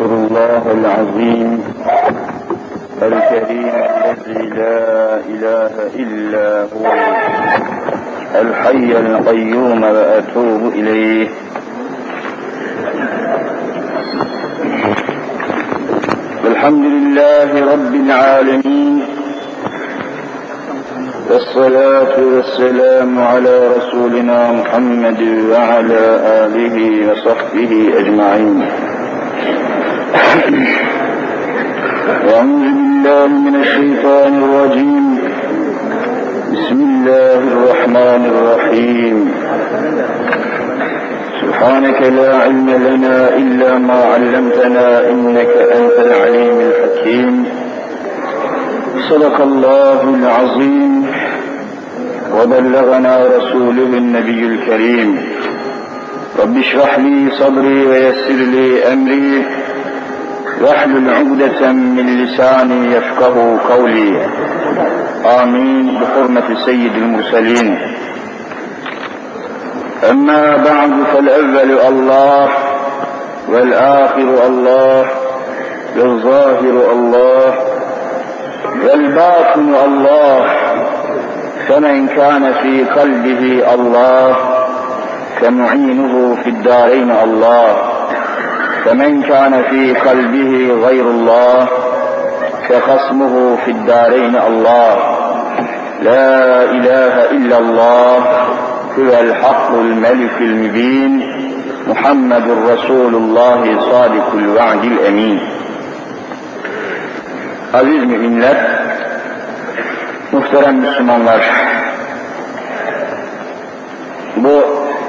أستغفر الله العظيم الكريم الذي لا إله إلا هو الحي القيوم وأتوب إليه. الحمد لله رب العالمين، والصلاة والسلام على رسولنا محمد وعلى آله وصحبه أجمعين. أعوذ بالله من الشيطان الرجيم. بسم الله الرحمن الرحيم. سبحانك لا علم لنا إلا ما علمتنا إنك أنت العليم الحكيم. صدق الله العظيم وبلغنا رسوله النبي الكريم. رب اشرح لي صدري ويسر لي أمري واحلل عقدة من لساني يفقه قولي. آمين بحرمة سيد المرسلين. أما بعد، فالأول الله والآخر الله والظاهر الله والباطن الله، فمن كان في قلبه الله فمعينه في الدارين الله، فمن كان في قلبه غير الله فخصمه في الدارين الله. لا إله إلا الله هو الحق الملك المبين، محمد رسول الله صادق الوعد الأمين. Aziz müminler, muhterem Müslümanlar, bu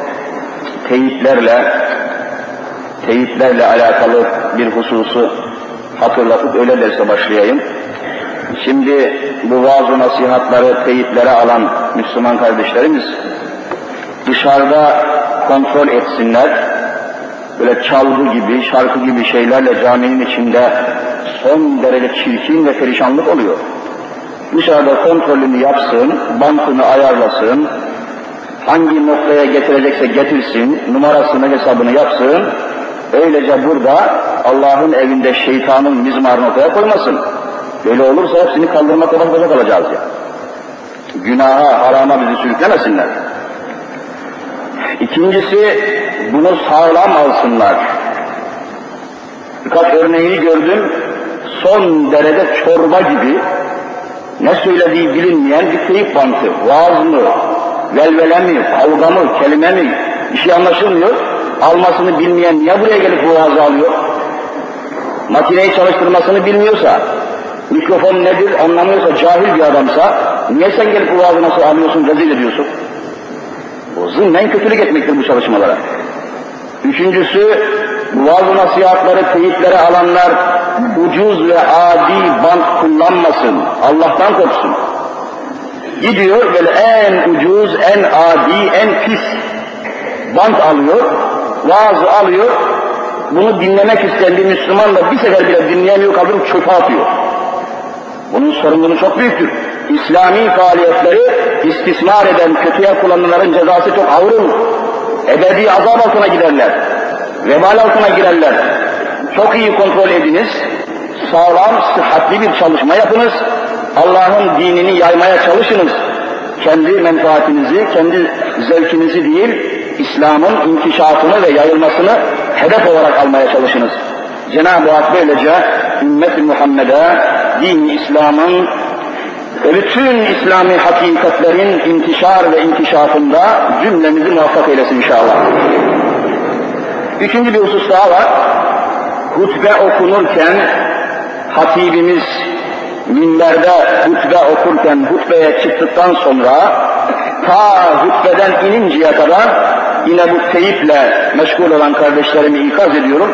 teyitlerle alakalı bir hususu hatırlatıp öyle derse başlayayım. Şimdi bu vaaz-ı nasihatları teyitlere alan Müslüman kardeşlerimiz dışarıda kontrol etsinler. Böyle çalgı gibi, şarkı gibi şeylerle caminin içinde son derece çirkin ve perişanlık oluyor. Dışarıda kontrolünü yapsın, bantını ayarlasın, hangi noktaya getirecekse getirsin, numarasını, hesabını yapsın. Öylece burada Allah'ın evinde şeytanın mizmarını ortaya koymasın. Böyle olursa hepsini kaldırmak zorunda kalacağız ya. Günaha, harama bizi sürüklemesinler. İkincisi, bunu sağlam alsınlar. Birkaç örneğini gördüm, son derece çorba gibi, ne söylediği bilinmeyen bir teyip bantı, vaaz mı, velvele mi, kavga mı, kelime mi, bir şey anlaşılmıyor. Almasını bilmeyen niye buraya gelip bu vaazı alıyor? Makineyi çalıştırmasını bilmiyorsa, mikrofon nedir anlamıyorsa, cahil bir adamsa, niye sen gelip bu vaazı nasıl alıyorsun, rezil ediyorsun? O zımnen kötülük etmektir bu çalışmalara. Üçüncüsü, bu vaaz-ı nasihatları teyitlere alanlar ucuz ve adi bant kullanmasın, Allah'tan korksun. Gidiyor böyle en ucuz, en adi, en pis bant alıyor, vaazı alıyor, bunu dinlemek isteyen bir Müslüman da bir sefer bile dinleyemiyor, kaldırıp çöpe atıyor. Bunun sorumluluğu çok büyüktür. İslami faaliyetleri istismar eden, kötüye kullananların cezası çok ağır olur. Ebedi azap altına giderler, vebal altına girerler. Çok iyi kontrol ediniz, sağlam, sıhhatli bir çalışma yapınız, Allah'ın dinini yaymaya çalışınız. Kendi menfaatinizi, kendi zevkinizi değil, İslam'ın inkişafını ve yayılmasını hedef olarak almaya çalışınız. Cenab-ı Hak böylece ümmet-i Muhammed'e, din-i İslam'ın ve bütün İslami hakikatlerin intişar ve inkişafında cümlemizi muvaffak eylesin inşallah. Üçüncü bir husus daha var. Hutbe okunurken hatibimiz minberde hutbe okurken hutbeye çıktıktan sonra ta hutbeden ininceye kadar yine bu teyiple meşgul olan kardeşlerimi ikaz ediyorum.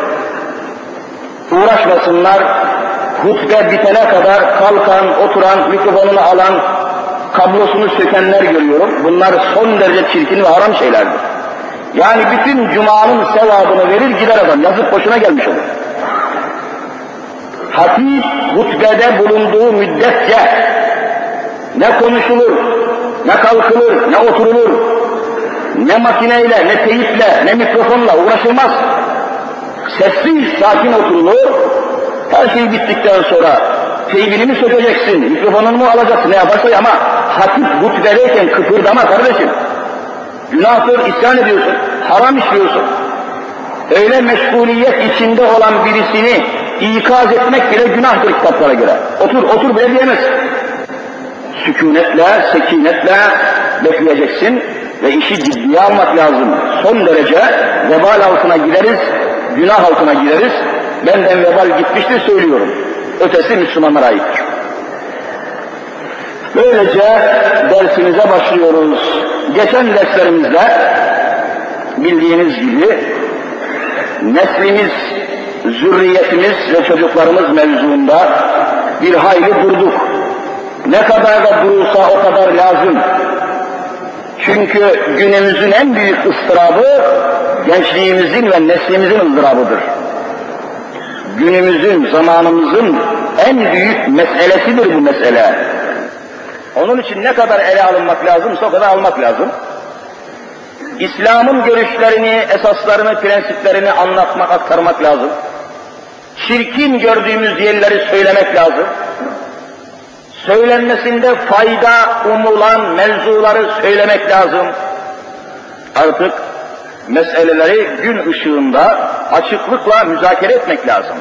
Uğraşmasınlar, hutbe bitene kadar kalkan, oturan, mikrofonunu alan, kablosunu sökenler görüyorum. Bunlar son derece çirkin ve haram şeylerdir. Yani bütün cumanın sevabını verir gider adam, yazıp boşuna gelmiş olur. Hatip hutbede bulunduğu müddetçe ne konuşulur, ne kalkılır, ne oturulur, ne makineyle, ne teyiple, ne mikrofonla uğraşılmaz. Sessiz, sakin oturulur. Her şey bittikten sonra teybini mi sökeceksin, mikrofonunu mu alacaksın, ne yaparsa ama hatip hutbedeyken kıpırdama kardeşim. Günahtır, isyan ediyorsun, haram işliyorsun. Öyle meşguliyet içinde olan birisini ikaz etmek bile günahtır kitaplara göre. Otur bile diyemezsin. Sükunetle, sekinetle bekleyeceksin ve işi ciddiye almak lazım. Son derece vebal altına gideriz, günah altına gideriz. Benden vebal gitmiştir söylüyorum. Ötesi Müslümanlara aittir. Böylece dersimize başlıyoruz. Geçen derslerimizde bildiğiniz gibi neslimiz, zürriyetimiz ve çocuklarımız mevzuunda bir hayli durduk. Ne kadar da durulsa o kadar lazım. Çünkü günümüzün en büyük ıstırabı gençliğimizin ve neslimizin ızdırabıdır. Günümüzün, zamanımızın en büyük meselesidir bu mesele. Onun için ne kadar ele alınmak lazımsa o kadar almak lazım. İslam'ın görüşlerini, esaslarını, prensiplerini anlatmak, aktarmak lazım. Çirkin gördüğümüz yerleri söylemek lazım. Söylenmesinde fayda umulan mevzuları söylemek lazım. Artık meseleleri gün ışığında açıklıkla müzakere etmek lazım.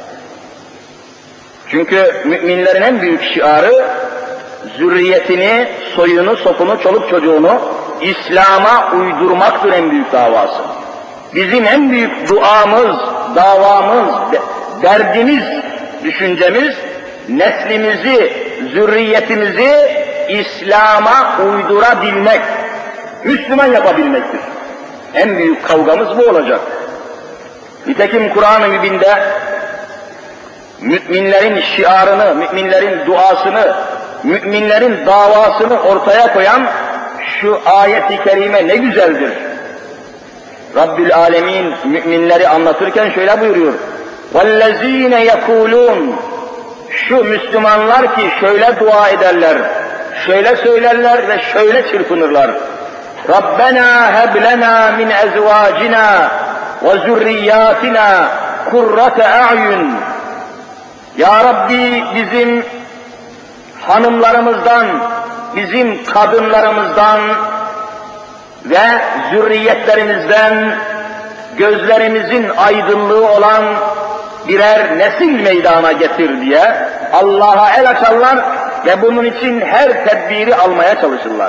Çünkü müminlerin en büyük şiarı zürriyetini, soyunu, sopunu, çoluk çocuğunu İslam'a uydurmaktır en büyük davası. Bizim en büyük duamız, davamız, derdimiz, düşüncemiz neslimizi, zürriyetimizi İslam'a uydurabilmek, Müslüman yapabilmektir. En büyük kavgamız bu olacak. Nitekim Kur'an-ı Mübin'de müminlerin şiarını, müminlerin duasını, müminlerin davasını ortaya koyan şu ayet-i kerime ne güzeldir. Rabbül Alemin müminleri anlatırken şöyle buyuruyor. وَالَّذ۪ينَ يَقُولُونَ Şu Müslümanlar ki şöyle dua ederler, şöyle söylerler ve şöyle çırpınırlar. Rabbena heb lena min ezvacina ve zurriyatina kurrate a'yun. Ya Rabbi bizim hanımlarımızdan, bizim kadınlarımızdan ve zürriyetlerimizden gözlerimizin aydınlığı olan birer nesil meydana getir diye Allah'a el açarlar ve bunun için her tedbiri almaya çalışırlar.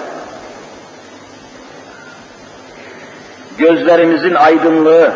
Gözlerimizin aydınlığı,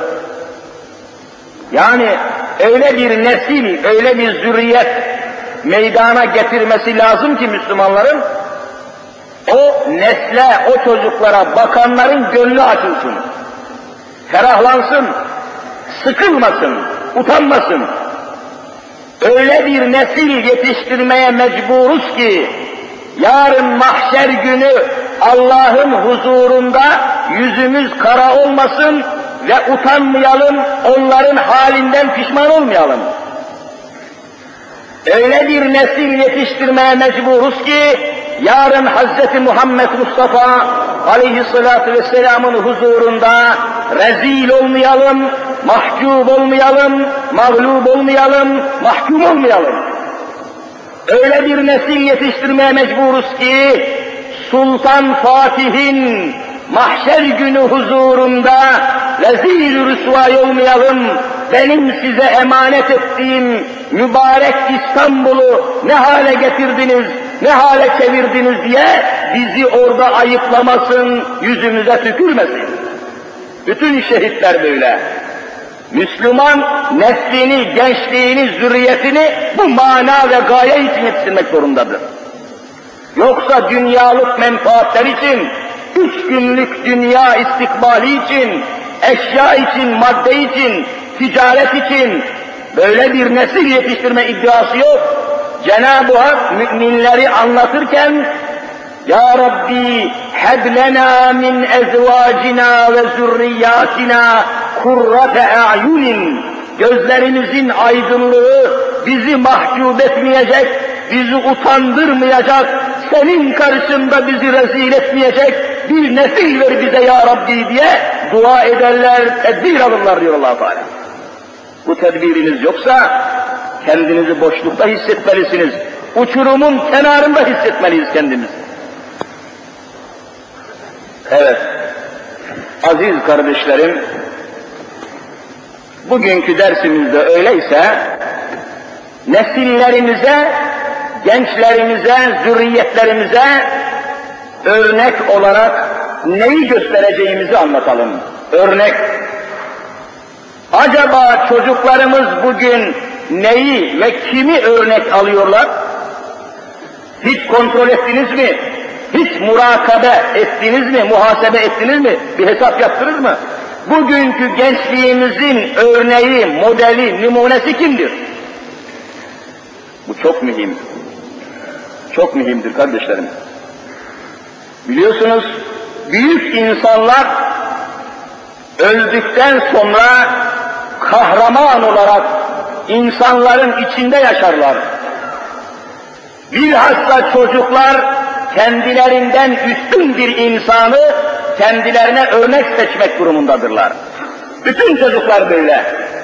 yani öyle bir nesil, öyle bir zürriyet meydana getirmesi lazım ki Müslümanların, o nesle, o çocuklara bakanların gönlü açılsın, ferahlansın, sıkılmasın, utanmasın. Öyle bir nesil yetiştirmeye mecburuz ki, yarın mahşer günü Allah'ın huzurunda yüzümüz kara olmasın ve utanmayalım, onların halinden pişman olmayalım. Öyle bir nesil yetiştirmeye mecburuz ki, yarın Hz. Muhammed Mustafa aleyhissalatu vesselamın huzurunda rezil olmayalım, mahcup olmayalım, mağlup olmayalım, mahkum olmayalım. Öyle bir nesil yetiştirmeye mecburuz ki, Sultan Fatih'in mahşer günü huzurunda rezil rüsvâ olmayalım, benim size emanet ettiğim mübarek İstanbul'u ne hale getirdiniz, ne hale çevirdiniz diye bizi orada ayıplamasın, yüzümüze tükürmesin. Bütün şehitler böyle. Müslüman neslini, gençliğini, zürriyetini bu mana ve gaye için yetiştirmek zorundadır. Yoksa dünyalık menfaatler için, 3 günlük dünya istikbali için, eşya için, madde için, ticaret için böyle bir nesil yetiştirme iddiası yok. Cenab-ı Hak müminleri anlatırken Ya Rabbi heb lena min ezvacina ve zürriyatina kurrate a'yunin, gözlerimizin aydınlığı bizi mahcup etmeyecek, bizi utandırmayacak, senin karşında bizi rezil etmeyecek bir nesil ver bize ya Rabbi diye dua ederler, tedbir alırlar diyor Allah-u Teala. Bu tedbiriniz yoksa kendinizi boşlukta hissetmelisiniz. Uçurumun kenarında hissetmeliyiz kendimizi. Evet, aziz kardeşlerim, bugünkü dersimizde öyleyse nesillerimize, gençlerimize, zürriyetlerimize örnek olarak neyi göstereceğimizi anlatalım. Örnek. Acaba çocuklarımız bugün neyi ve kimi örnek alıyorlar? Hiç kontrol ettiniz mi? Hiç murakabe ettiniz mi? Muhasebe ettiniz mi? Bir hesap yaptınız mı? Bugünkü gençliğimizin örneği, modeli, numunesi kimdir? Bu çok mühim. Çok mühimdir kardeşlerim. Biliyorsunuz, büyük insanlar öldükten sonra kahraman olarak insanların içinde yaşarlar. Bilhassa çocuklar kendilerinden üstün bir insanı kendilerine örnek seçmek durumundadırlar. Bütün çocuklar böyle.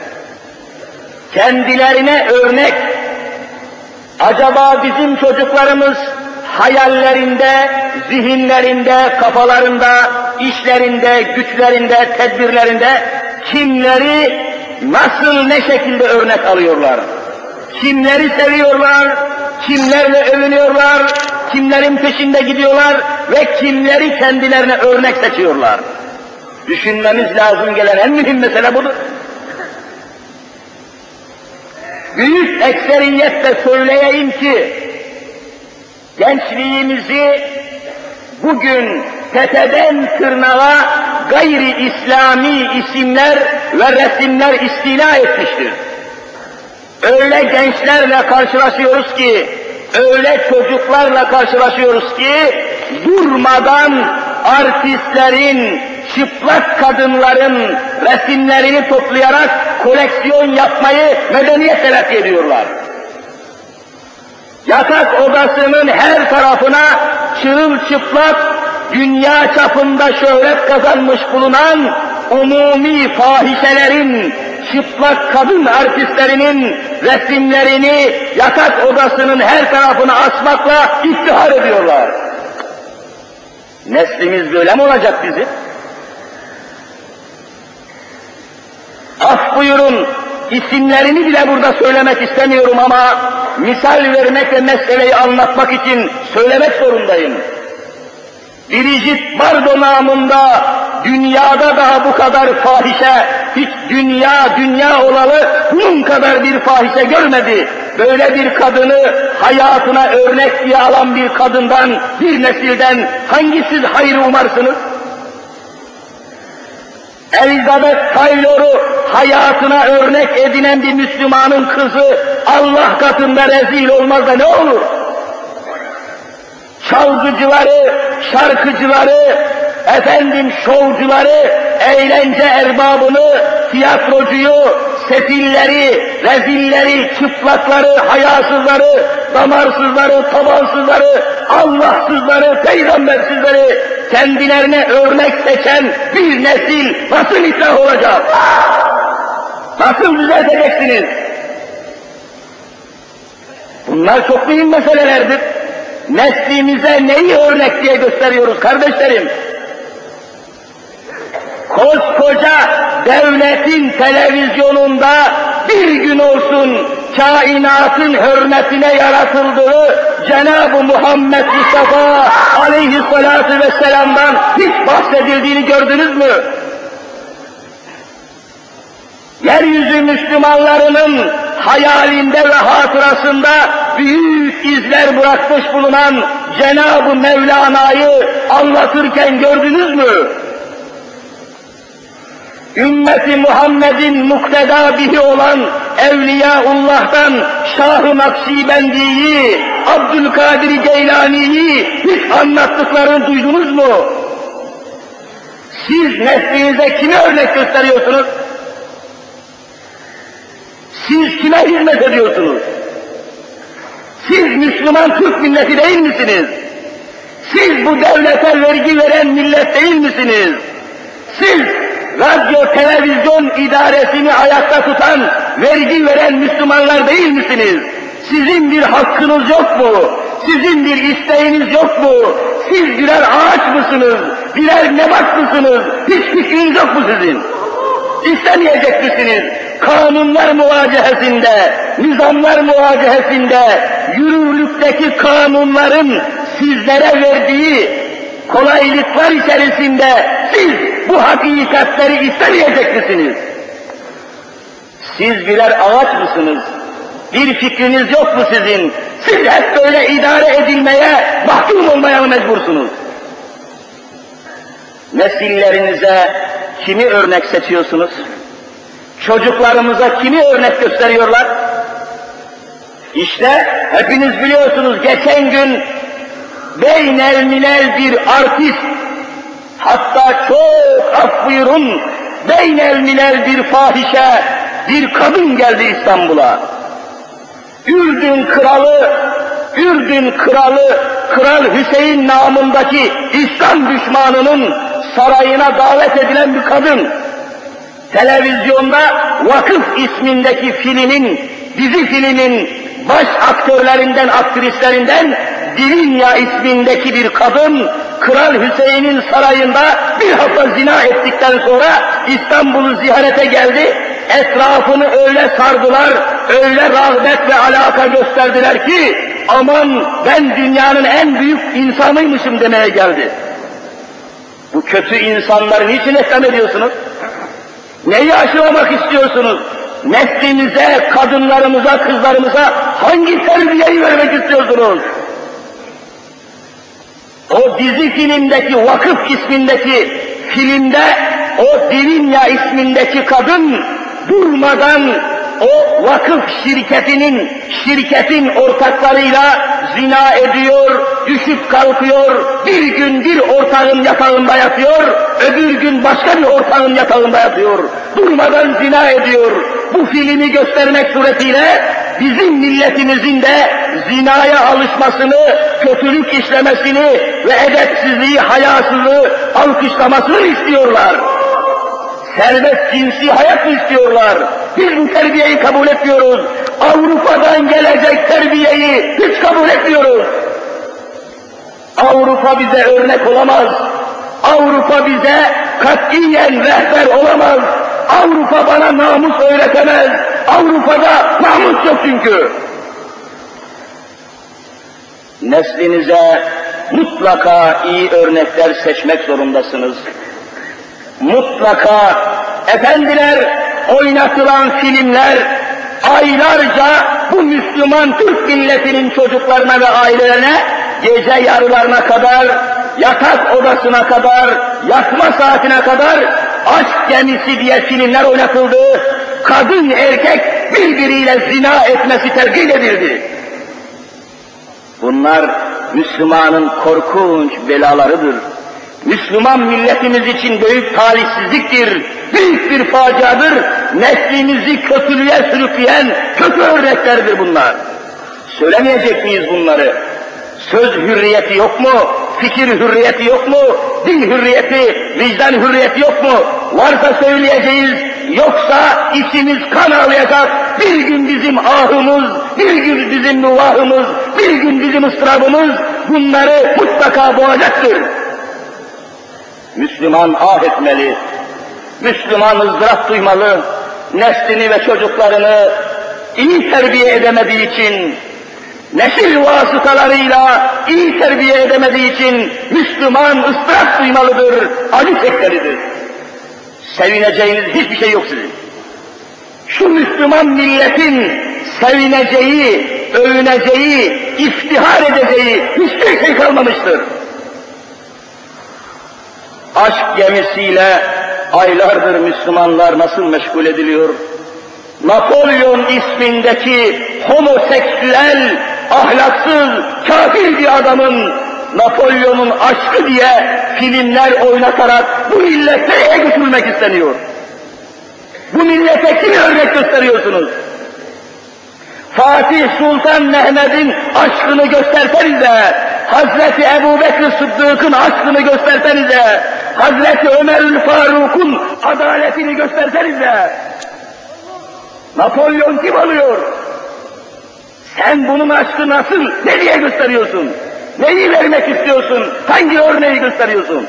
Kendilerine örnek. Acaba bizim çocuklarımız hayallerinde, zihinlerinde, kafalarında, işlerinde, güçlerinde, tedbirlerinde kimleri, nasıl, ne şekilde örnek alıyorlar? Kimleri seviyorlar, kimlerle övünüyorlar, kimlerin peşinde gidiyorlar ve kimleri kendilerine örnek seçiyorlar? Düşünmemiz lazım gelen en mühim mesele budur. Büyük ekseriyetle söyleyeyim ki, gençliğimizi bugün tepeden tırnağa gayri İslami isimler ve resimler istila etmiştir. Öyle gençlerle karşılaşıyoruz ki, öyle çocuklarla karşılaşıyoruz ki, durmadan artistlerin, çıplak kadınların resimlerini toplayarak koleksiyon yapmayı medeniyet telakki ediyorlar. Yatak odasının her tarafına çırılçıplak, dünya çapında şöhret kazanmış bulunan umumi fahişelerin, çıplak kadın artistlerinin resimlerini yatak odasının her tarafına asmakla iftihar ediyorlar. Neslimiz böyle mi olacak bizim? Af buyurun, isimlerini bile burada söylemek istemiyorum ama misal vermek ve meseleyi anlatmak için söylemek zorundayım. Brigitte Bardot namında dünyada daha bu kadar fahişe, hiç dünya olalı bunun kadar bir fahişe görmedi. Böyle bir kadını hayatına örnek diye alan bir kadından, bir nesilden hangisiz hayır umarsınız? Elizabeth Taylor'u hayatına örnek edinen bir Müslümanın kızı Allah katında rezil olmaz da ne olur? Çalgıcıları, şarkıcıları, şovcuları, eğlence erbabını, tiyatrocuyu, sefilleri, rezilleri, çıplakları, hayasızları, damarsızları, tabansızları, Allahsızları, peygambersizleri kendilerine örnek seçen bir nesil nasıl ıslah olacak? Nasıl düzelteceksiniz? Bunlar çok mühim meselelerdir. Neslimize neyi örnek diye gösteriyoruz kardeşlerim? Koskoca devletin televizyonunda bir gün olsun kainatın hürmetine yaratıldığı Cenab-ı Muhammed Mustafa aleyhissalatu vesselam'dan hiç bahsedildiğini gördünüz mü? Yeryüzü Müslümanlarının hayalinde ve hatırasında büyük izler bırakmış bulunan Cenab-ı Mevlana'yı anlatırken gördünüz mü? Ümmeti Muhammed'in mukteda bihi olan Evliyaullah'tan Şah-ı Nakşibendi'yi, Abdülkadir Geylani'yi hiç anlattıklarını duydunuz mu? Siz neslinize kime örnek gösteriyorsunuz? Siz kime hizmet ediyorsunuz? Siz Müslüman Türk milleti değil misiniz? Siz bu devlete vergi veren millet değil misiniz? Siz radyo, televizyon idaresini ayakta tutan, vergi veren Müslümanlar değil misiniz? Sizin bir hakkınız yok mu? Sizin bir isteğiniz yok mu? Siz birer ağaç mısınız? Birer nebat mısınız? Hiç fikriniz yok mu sizin? İstemeyecek misiniz? Kanunlar muvacehesinde, nizamlar muvacehesinde, yürürlükteki kanunların sizlere verdiği kolaylıklar içerisinde siz bu hakikatleri istemeyecek misiniz? Siz birer ağaç mısınız? Bir fikriniz yok mu sizin? Siz hep böyle idare edilmeye, mahkum olmaya mecbursunuz. Nesillerinize kimi örnek seçiyorsunuz? Çocuklarımıza kimi örnek gösteriyorlar? İşte hepiniz biliyorsunuz, geçen gün beynelminel bir artist, hatta çok af buyurun, beynelminel bir fahişe, bir kadın geldi İstanbul'a. Ürdün kralı, Kral Hüseyin namındaki İslam düşmanının sarayına davet edilen bir kadın. Televizyonda Vakıf ismindeki dizi filmin baş aktörlerinden, aktrislerinden Dilinya ismindeki bir kadın, Kral Hüseyin'in sarayında bir hafta zina ettikten sonra İstanbul'u ziyarete geldi. Etrafını öyle sardılar, öyle rağbet ve alaka gösterdiler ki, aman ben dünyanın en büyük insanıymışım demeye geldi. Bu kötü insanları niçin eslem ediyorsunuz? Neyi aşılamak istiyorsunuz? Neslinize, kadınlarımıza, kızlarımıza hangi terbiyeyi vermek istiyorsunuz? O dizi filmdeki, Vakıf ismindeki filmde, o Dilinya ismindeki kadın durmadan o vakıf şirketin ortaklarıyla zina ediyor, düşüp kalkıyor, bir gün bir ortağın yatağında yatıyor, öbür gün başka bir ortağın yatağında yatıyor, durmadan zina ediyor. Bu filmi göstermek suretiyle bizim milletimizin de zinaya alışmasını, kötülük işlemesini ve edepsizliği, hayasızlığı alkışlamasını istiyorlar. Serbest cinsi hayat mı istiyorlar? Biz bu terbiyeyi kabul etmiyoruz. Avrupa'dan gelecek terbiyeyi hiç kabul etmiyoruz. Avrupa bize örnek olamaz. Avrupa bize katiyen rehber olamaz. Avrupa bana namus öğretemez. Avrupa'da namus yok çünkü. Neslinize mutlaka iyi örnekler seçmek zorundasınız. Mutlaka efendiler, oynatılan filmler aylarca bu Müslüman Türk milletinin çocuklarına ve ailelerine gece yarılarına kadar, yatak odasına kadar, yatma saatine kadar aşk gemisi diye filmler oynatıldı. Kadın erkek birbiriyle zina etmesi tergip edildi. Bunlar Müslümanın korkunç belalarıdır. Müslüman milletimiz için büyük talihsizliktir, büyük bir faciadır, neslimizi kötülüğe sürükleyen kötü örneklerdir bunlar. Söylemeyecek miyiz bunları? Söz hürriyeti yok mu? Fikir hürriyeti yok mu? Din hürriyeti, vicdan hürriyeti yok mu? Varsa söyleyeceğiz, yoksa içimiz kan ağlayacak, bir gün bizim ahımız, bir gün bizim nuvahımız, bir gün bizim ıstırabımız bunları mutlaka boğacaktır. Müslüman ah etmeli, Müslüman ızdırap duymalı, neslini ve çocuklarını iyi terbiye edemediği için, nesil vasıtalarıyla iyi terbiye edemediği için Müslüman ızdırap duymalıdır, acı çekmelidir. Sevineceğiniz hiçbir şey yok sizin. Şu Müslüman milletin sevineceği, övüneceği, iftihar edeceği hiçbir şey kalmamıştır. Aşk gemisiyle aylardır Müslümanlar nasıl meşgul ediliyor? Napolyon ismindeki homoseksüel, ahlaksız, kafir bir adamın Napolyon'un aşkı diye filmler oynatarak bu millet nereye götürülmek isteniyor? Bu millete kimi örnek gösteriyorsunuz? Fatih Sultan Mehmet'in aşkını göstersenize, Hazreti Ebubekir Sıddık'ın aşkını göstersenize, Hazreti Ömer'ül Faruk'un adaletini göstersenize. Napolyon kim alıyor? Sen bunun aşkı nasıl, ne diye gösteriyorsun? Neyi vermek istiyorsun? Hangi örneği gösteriyorsun?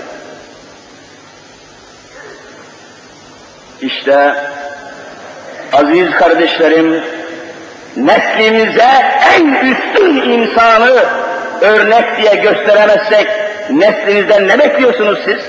İşte aziz kardeşlerim, neslimize en üstün insanı örnek diye gösteremezsek, neslinizden ne bekliyorsunuz siz?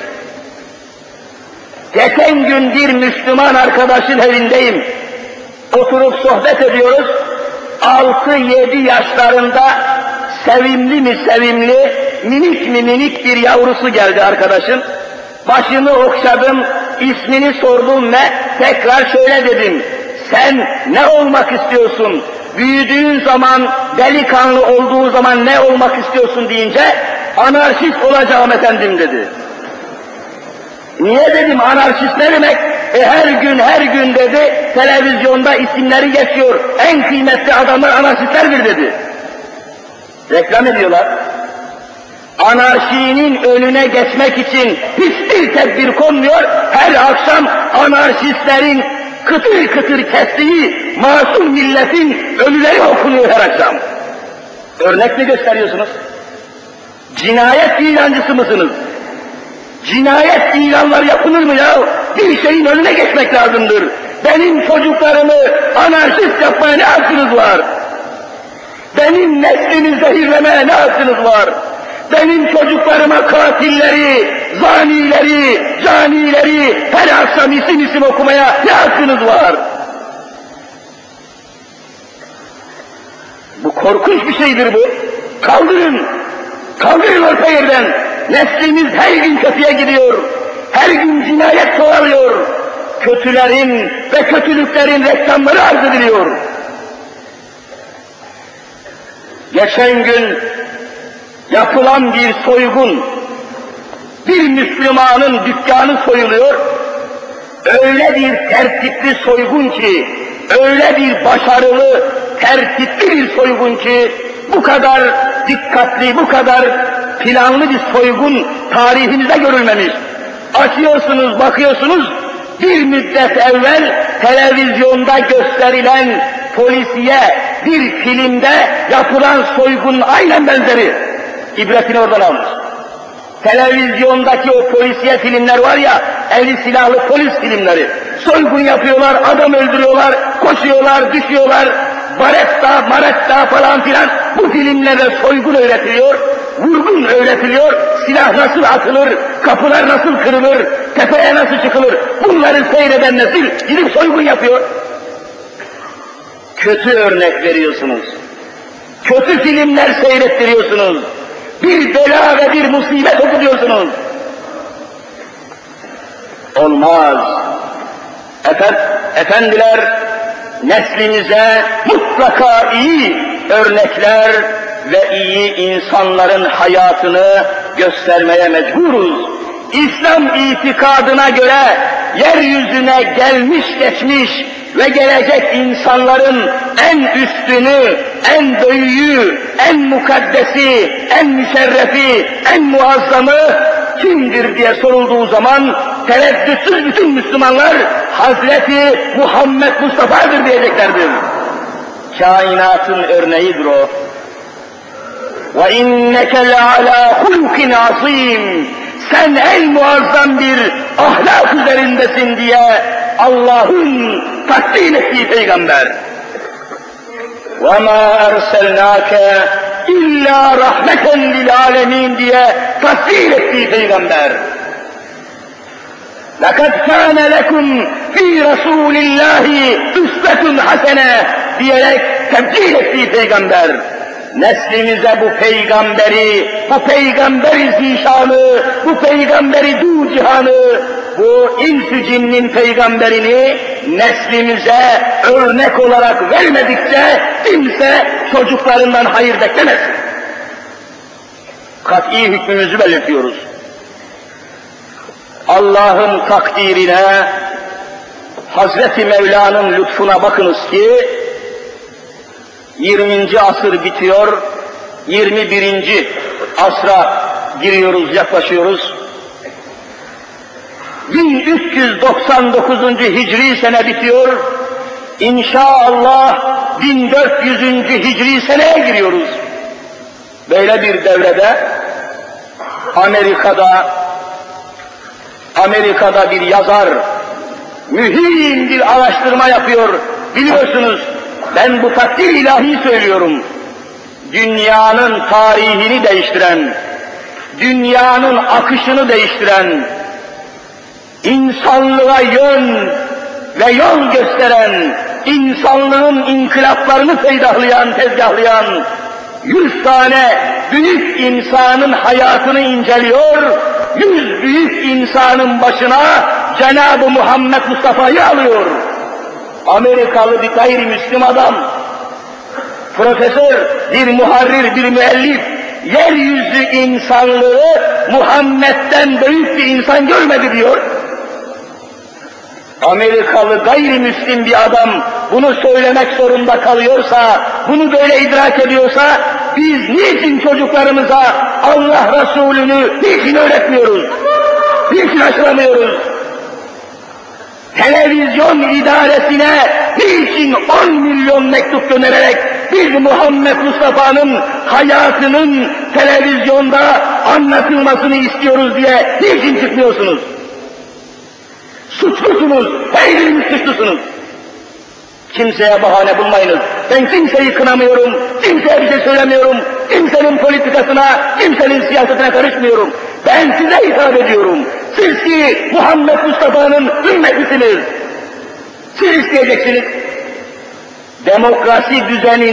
Geçen gün bir Müslüman arkadaşın evindeyim. Oturup sohbet ediyoruz. 6-7 yaşlarında sevimli mi sevimli, minik mi minik bir yavrusu geldi arkadaşın. Başını okşadım, ismini sordum ve tekrar şöyle dedim. Sen ne olmak istiyorsun? Büyüdüğün zaman, delikanlı olduğu zaman ne olmak istiyorsun deyince, anarşist olacağım efendim dedi. Niye dedim, anarşist ne demek? Her gün dedi, televizyonda isimleri geçiyor, en kıymetli adamlar anarşistlerdir dedi. Reklam ediyorlar. Anarşinin önüne geçmek için hiçbir tedbir konmuyor, her akşam anarşistlerin kıtır kıtır kestiği masum milletin ölüleri okunuyor her akşam. Örnek mi gösteriyorsunuz? Cinayet ilancısı mısınız? Cinayet ilanları yapılır mı ya? Bir şeyin önüne geçmek lazımdır. Benim çocuklarımı anarşist yapmaya ne hakkınız var? Benim neslimi zehirlemeye ne hakkınız var? Benim çocuklarıma katilleri, zanileri, canileri her akşam isim okumaya ne hakkınız var? Bu korkunç bir şeydir bu. Kaldırın, kaldırın orta yerden. Neslimiz her gün kötüye gidiyor, her gün cinayet çoğalıyor. Kötülerin ve kötülüklerin reklamları arz ediliyor. Geçen gün yapılan bir soygun, bir Müslümanın dükkanı soyuluyor, öyle bir tertipli soygun ki, öyle bir başarılı, tertipli bir soygun ki, bu kadar dikkatli, bu kadar planlı bir soygun tarihimizde görülmemiş. Açıyorsunuz, bakıyorsunuz, bir müddet evvel televizyonda gösterilen polisiye bir filmde yapılan soygunun aynen benzeri. İbretini oradan almış. Televizyondaki o polisiye filmler var ya, eli silahlı polis filmleri. Soygun yapıyorlar, adam öldürüyorlar, koşuyorlar, düşüyorlar, baretta, maretta falan filan. Bu filmlerde soygun öğretiliyor, vurgun öğretiliyor, silah nasıl atılır, kapılar nasıl kırılır, tepeye nasıl çıkılır. Bunları seyreden nesil gidip soygun yapıyor. Kötü örnek veriyorsunuz. Kötü filmler seyrettiriyorsunuz. Bir bela ve bir musibet okutuyorsunuz. Olmaz. Efendiler, neslimize mutlaka iyi örnekler ve iyi insanların hayatını göstermeye mecburuz. İslam itikadına göre yeryüzüne gelmiş geçmiş ve gelecek insanların en üstünü, en büyüğü, en mukaddesi, en müşerrefi, en muazzamı kimdir diye sorulduğu zaman tereddütsüz bütün Müslümanlar Hazreti Muhammed Mustafa'dır diyeceklerdir. Kainatın örneğidir o. وَاِنَّكَ لَعَلَى خُلُقٍ عَظِيمٍ Sen en muazzam bir ahlak üzerindesin diye Allah'ın takdim ettiği peygamber. وَمَا أَرْسَلْنَاكَ اِلَّا رَحْمَةً لِلْعَالَمِينَ diye takdim ettiği peygamber. لَقَدْ كَانَ لَكُمْ فِي رَسُولِ اللّٰهِ اُسْوَةٌ حَسَنَةٌ diyerek tebcil ettiği peygamber. Neslimize bu peygamberi zişanı, bu peygamberi du cihanı, bu ins-i cinnin peygamberini neslimize örnek olarak vermedikçe kimse çocuklarından hayır beklemez. Kat'i hükmümüzü belirtiyoruz. Allah'ın takdirine, Hazreti Mevla'nın lütfuna bakınız ki 20. asır bitiyor, 21. asra giriyoruz, yaklaşıyoruz. 1399. Hicri sene bitiyor. İnşallah 1400. Hicri seneye giriyoruz. Böyle bir devrede Amerika'da bir yazar mühim bir araştırma yapıyor. Biliyorsunuz, ben bu takdir ilahi söylüyorum. Dünyanın tarihini değiştiren, dünyanın akışını değiştiren, insanlığa yön ve yol gösteren, insanlığın inkılaplarını tezgahlayan 100 tane büyük insanın hayatını inceliyor, 100 büyük insanın başına Cenab-ı Muhammed Mustafa'yı alıyor. Amerikalı bir gayrimüslim adam, profesör, bir muharrir, bir müellif, yeryüzü insanlığı Muhammed'den büyük bir insan görmedi diyor. Amerikalı gayrimüslim bir adam bunu söylemek zorunda kalıyorsa, bunu böyle idrak ediyorsa, biz niçin çocuklarımıza Allah Resulü'nü niçin öğretmiyoruz? Niçin aşılamıyoruz? Televizyon idaresine niçin 10 milyon mektup göndererek biz Muhammed Mustafa'nın hayatının televizyonda anlatılmasını istiyoruz diye niçin çıkmıyorsunuz? Suçlusunuz, her biriniz suçlusunuz. Kimseye bahane bulmayınız. Ben kimseyi kınamıyorum, kimseye bir şey söylemiyorum, kimsenin politikasına, kimsenin siyasetine karışmıyorum. Ben size hitap ediyorum. Siz ki Muhammed Mustafa'nın ümmetisiniz. Siz isteyeceksiniz. Demokrasi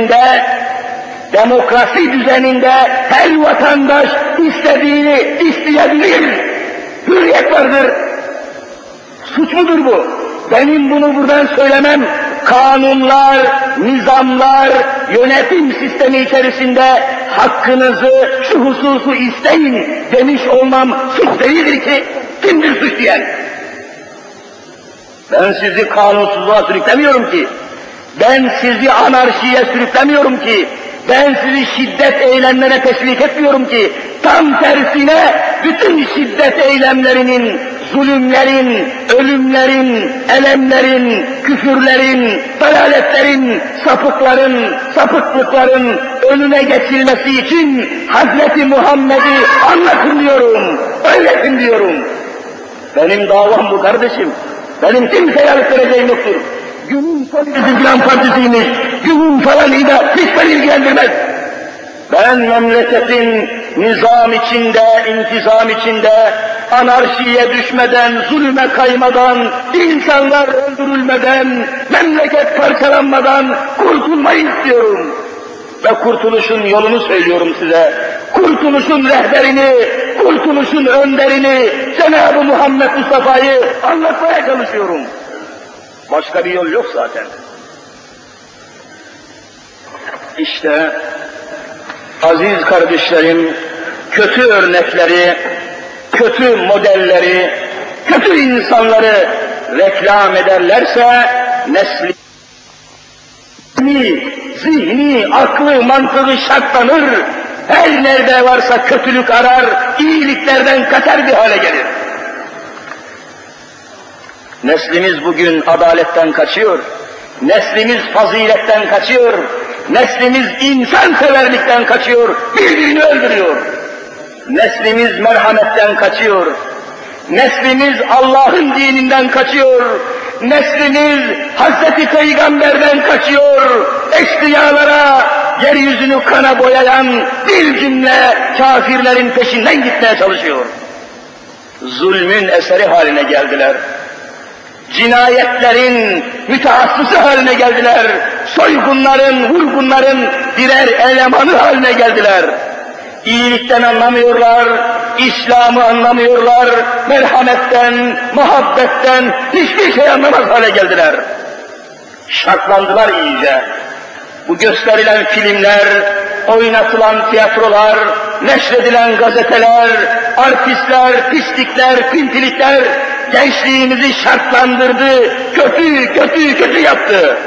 düzeninde her vatandaş istediğini isteyebilir. Hürriyet vardır. Suç mudur bu? Benim bunu buradan söylemem, kanunlar, nizamlar, yönetim sistemi içerisinde hakkınızı, şu hususu isteyin demiş olmam suç değildir ki, kimdir suç diyen? Ben sizi kanunsuzluğa sürüklemiyorum ki, ben sizi anarşiye sürüklemiyorum ki, ben sizi şiddet eylemlerine teşvik etmiyorum ki, tam tersine bütün şiddet eylemlerinin, zulümlerin, ölümlerin, elemlerin, küfürlerin, dalaletlerin, sapıklıkların önüne geçilmesi için Hazreti Muhammed'i anlatın diyorum, öğretin diyorum. Benim davam bu kardeşim, benim kimseye alıp vereceğim yoktur. Günün partisi filan partisiymiş, günün falanıyı da hiç beni ilgilendirmez. Ben memleketin nizam içinde, intizam içinde, anarşiye düşmeden, zulüme kaymadan, insanlar öldürülmeden, memleket parçalanmadan kurtulmayı istiyorum. Ve kurtuluşun yolunu söylüyorum size. Kurtuluşun rehberini, kurtuluşun önderini, Cenab-ı Muhammed Mustafa'yı anlatmaya çalışıyorum. Başka bir yol yok zaten. İşte aziz kardeşlerim, kötü örnekleri, kötü modelleri, kötü insanları reklam ederlerse nesli, zihni, aklı, mantığı şartlanır, her nerede varsa kötülük arar, iyiliklerden kaçar bir hale gelir. Neslimiz bugün adaletten kaçıyor, neslimiz faziletten kaçıyor, neslimiz insanseverlikten kaçıyor, birbirini öldürüyor. Neslimiz merhametten kaçıyor, neslimiz Allah'ın dininden kaçıyor, neslimiz Hazreti Peygamber'den kaçıyor, eşkıyalara, yeryüzünü kana boyayan bir cümle kafirlerin peşinden gitmeye çalışıyor. Zulmün eseri haline geldiler. Cinayetlerin mütehassısı haline geldiler. Soygunların, vurgunların birer elemanı haline geldiler. İyilikten anlamıyorlar, İslam'ı anlamıyorlar, merhametten, muhabbetten hiçbir şey anlamaz hale geldiler. Şartlandılar iyice. Bu gösterilen filmler, oynatılan tiyatrolar, neşredilen gazeteler, artistler, pislikler, pintilikler gençliğimizi şartlandırdı, kötü yaptı.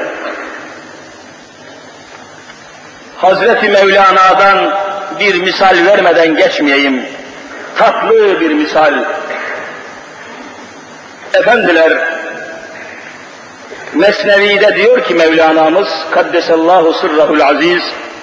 Hazreti Mevlana'dan bir misal vermeden geçmeyeyim. Tatlı bir misal. Efendiler, Mesnevi'de diyor ki Mevlana'mız, Kaddesallahu sırrahul aziz,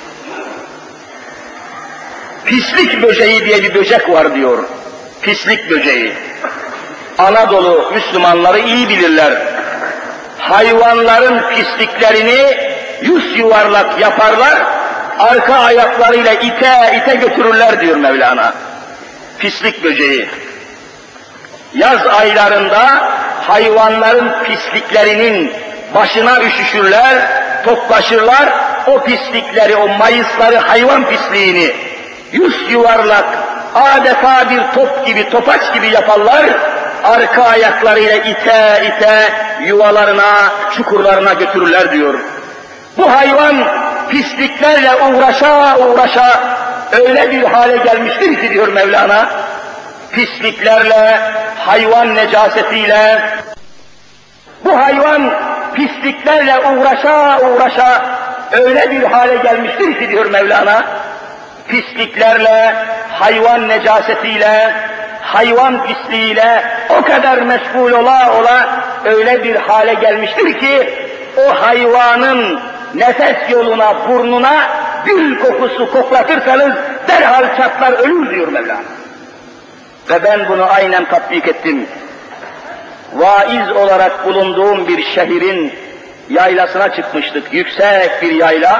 pislik böceği diye bir böcek var diyor. Pislik böceği. Anadolu Müslümanları iyi bilirler. Hayvanların pisliklerini yüz yuvarlak yaparlar, arka ayaklarıyla ite ite götürürler diyor Mevlana. Pislik böceği. Yaz aylarında hayvanların pisliklerinin başına üşüşürler, toplaşırlar, o pislikleri, o mayısları, hayvan pisliğini yüz yuvarlak, adeta bir top gibi, topaç gibi yaparlar, arka ayaklarıyla ite ite yuvalarına, çukurlarına götürürler diyor. Bu hayvan pisliklerle uğraşa uğraşa öyle bir hale gelmiştir ki diyor Mevlana, pisliklerle, hayvan necasetiyle, bu hayvan pisliklerle uğraşa uğraşa öyle bir hale gelmiştir ki diyor Mevlana, pisliklerle, hayvan necasetiyle, hayvan pisliğiyle o kadar meşgul ola ola öyle bir hale gelmiştir ki o hayvanın nefes yoluna, burnuna gül kokusu koklatırsanız derhal çatlar ölür diyor Mevlana. Ve ben bunu aynen tatbik ettim. Vaiz olarak bulunduğum bir şehrin yaylasına çıkmıştık. Yüksek bir yayla.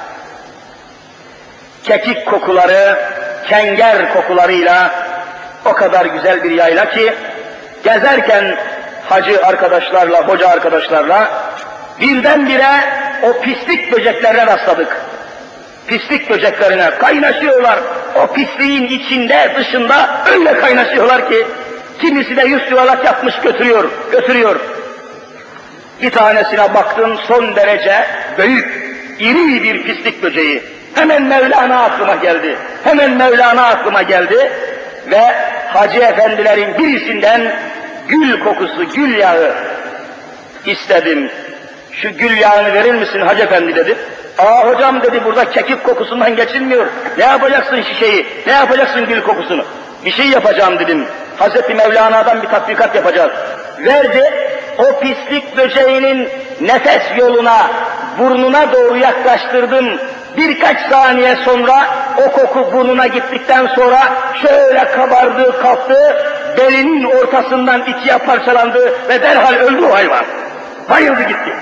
Kekik kokuları, kenger kokularıyla o kadar güzel bir yayla ki gezerken hacı arkadaşlarla, hoca arkadaşlarla birdenbire o pislik böceklerine rastladık. Pislik böceklerine kaynaşıyorlar. O pisliğin içinde, dışında öyle kaynaşıyorlar ki kimisi de yüz yuvarlak yapmış götürüyor. Bir tanesine baktım, son derece büyük, iri bir pislik böceği. Hemen Mevlana aklıma geldi ve hacı efendilerin birisinden gül kokusu, gül yağı istedim. Şu gül yağını verir misin hacı efendi dedim. Aa hocam dedi, burada kekik kokusundan geçilmiyor. Ne yapacaksın şişeyi, ne yapacaksın gül kokusunu? Bir şey yapacağım dedim. Hazreti Mevlana'dan bir tatbikat yapacağız. Verdi, o pislik böceğinin nefes yoluna, burnuna doğru yaklaştırdım. Birkaç saniye sonra o koku burnuna gittikten sonra şöyle kabardı, kalktı, belinin ortasından ikiye parçalandı ve derhal öldü o hayvan. Bayıldı gitti.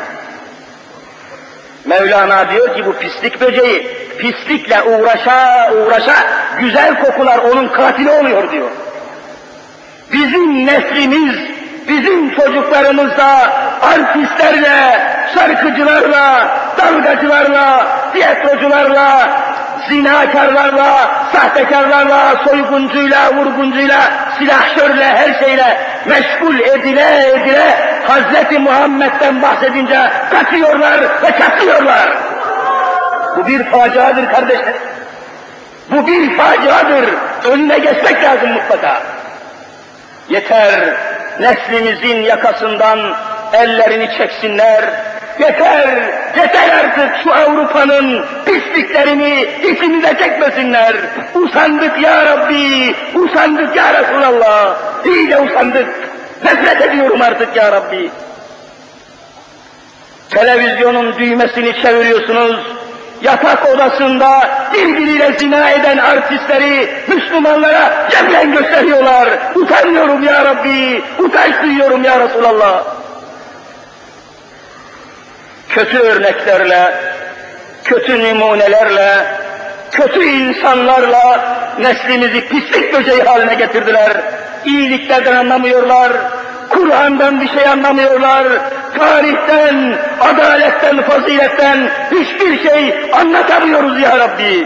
Mevlana diyor ki bu pislik böceği, pislikle uğraşa uğraşa güzel kokular onun katili oluyor diyor. Bizim neslimiz, bizim çocuklarımız da artistlerle, şarkıcılarla, dalgacılarla, tiyatrocularla, zinakarlarla, sahtekarlarla, soyguncuyla, vurguncuyla, silahşörle, her şeyle meşgul edile Hazreti Muhammed'den bahsedince kaçıyorlar ve kaçıyorlar. Bu bir faciadır kardeşler. Bu bir faciadır. Önüne geçmek lazım mutlaka. Yeter, neslimizin yakasından ellerini çeksinler. Yeter artık şu Avrupa'nın pisliklerini içimize çekmesinler. Usandık ya Rabbi, usandık ya Resulallah. İyice usandık. Nefret ediyorum artık ya Rabbi. Televizyonun düğmesini çeviriyorsunuz. Yatak odasında birbiriyle zina eden artistleri Müslümanlara cebren gösteriyorlar. Utanıyorum ya Rabbi, utanç duyuyorum ya Resulallah. Kötü örneklerle, kötü numunelerle, kötü insanlarla neslimizi pislik böceği haline getirdiler. İyiliklerden anlamıyorlar, Kur'an'dan bir şey anlamıyorlar, tarihten, adaletten, faziletten hiçbir şey anlatamıyoruz ya Rabbi.